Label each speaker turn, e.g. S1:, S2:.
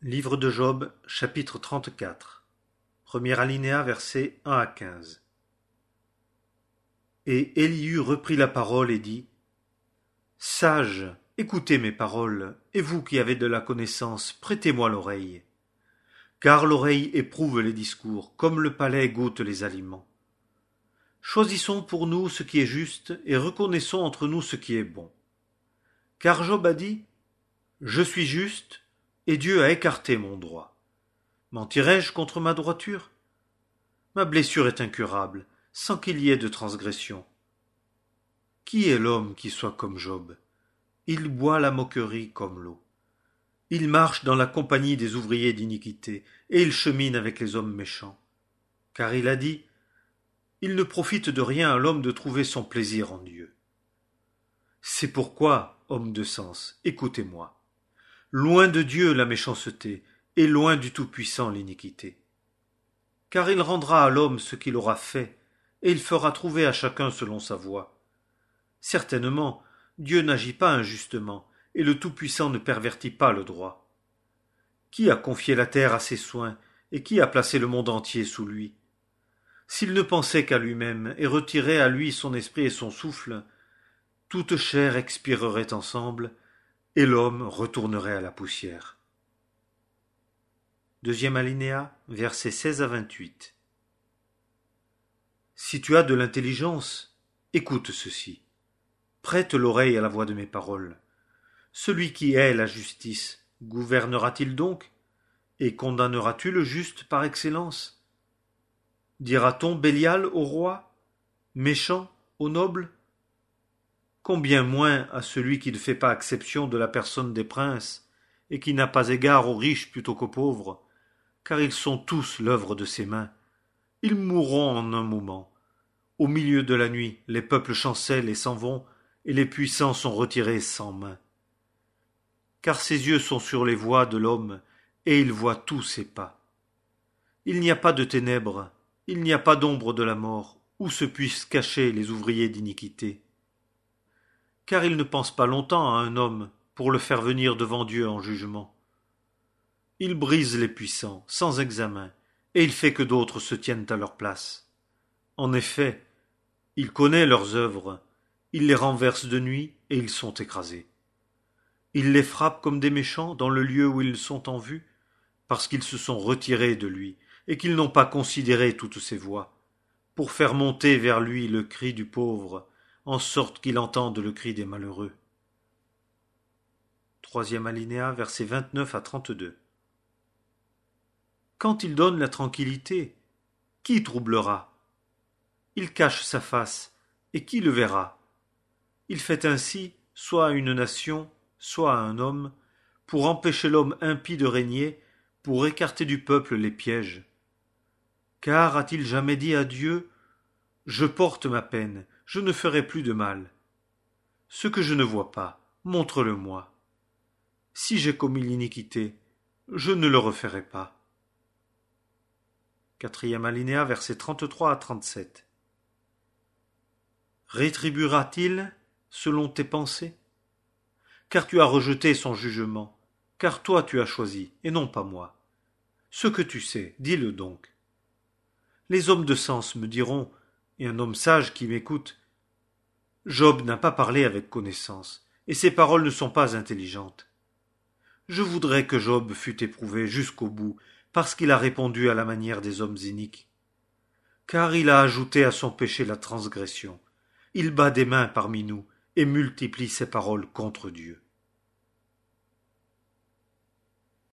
S1: Livre de Job, chapitre 34. Premier alinéa, versets 1 à 15. Et Élihu reprit la parole et dit: Sages, écoutez mes paroles, et vous qui avez de la connaissance, prêtez-moi l'oreille. Car l'oreille éprouve les discours, comme le palais goûte les aliments. Choisissons pour nous ce qui est juste, et reconnaissons entre nous ce qui est bon. Car Job a dit: Je suis juste, et Dieu a écarté mon droit. Mentirai-je contre ma droiture? Ma blessure est incurable, sans qu'il y ait de transgression. Qui est l'homme qui soit comme Job? Il boit la moquerie comme l'eau. Il marche dans la compagnie des ouvriers d'iniquité, et il chemine avec les hommes méchants. Car il a dit: Il ne profite de rien à l'homme de trouver son plaisir en Dieu. C'est pourquoi, homme de sens, écoutez-moi. Loin de Dieu la méchanceté, et loin du Tout-Puissant l'iniquité. Car il rendra à l'homme ce qu'il aura fait, et il fera trouver à chacun selon sa voie. Certainement, Dieu n'agit pas injustement, et le Tout-Puissant ne pervertit pas le droit. Qui a confié la terre à ses soins, et qui a placé le monde entier sous lui? S'il ne pensait qu'à lui-même, et retirait à lui son esprit et son souffle, toute chair expirerait ensemble, et l'homme retournerait à la poussière. Deuxième alinéa, versets 16 à 28. Si tu as de l'intelligence, écoute ceci. Prête l'oreille à la voix de mes paroles. Celui qui hait la justice, gouvernera-t-il donc? Et condamnera-tu le juste par excellence? Dira-t-on Bélial au roi, méchant au noble? Combien moins à celui qui ne fait pas exception de la personne des princes, et qui n'a pas égard aux riches plutôt qu'aux pauvres, car ils sont tous l'œuvre de ses mains. Ils mourront en un moment. Au milieu de la nuit, les peuples chancellent et s'en vont, et les puissants sont retirés sans main. Car ses yeux sont sur les voies de l'homme, et il voit tous ses pas. Il n'y a pas de ténèbres, il n'y a pas d'ombre de la mort, où se puissent cacher les ouvriers d'iniquité. Car il ne pense pas longtemps à un homme pour le faire venir devant Dieu en jugement. Il brise les puissants, sans examen, et il fait que d'autres se tiennent à leur place. En effet, il connaît leurs œuvres, il les renverse de nuit, et ils sont écrasés. Il les frappe comme des méchants dans le lieu où ils sont en vue, parce qu'ils se sont retirés de lui, et qu'ils n'ont pas considéré toutes ses voies, pour faire monter vers lui le cri du pauvre, en sorte qu'il entende le cri des malheureux. Troisième alinéa, versets 29 à 32. Quand il donne la tranquillité, qui troublera? Il cache sa face, et qui le verra? Il fait ainsi, soit à une nation, soit à un homme, pour empêcher l'homme impie de régner, pour écarter du peuple les pièges. Car a-t-il jamais dit à Dieu: Je porte ma peine, je ne ferai plus de mal. Ce que je ne vois pas, montre-le-moi. Si j'ai commis l'iniquité, je ne le referai pas. Quatrième alinéa, versets 33 à 37. Rétribuera-t-il selon tes pensées? Car tu as rejeté son jugement, car toi tu as choisi, et non pas moi. Ce que tu sais, dis-le donc. Les hommes de sens me diront, et un homme sage qui m'écoute: Job n'a pas parlé avec connaissance, et ses paroles ne sont pas intelligentes. Je voudrais que Job fût éprouvé jusqu'au bout, parce qu'il a répondu à la manière des hommes iniques. Car il a ajouté à son péché la transgression. Il bat des mains parmi nous, et multiplie ses paroles contre Dieu.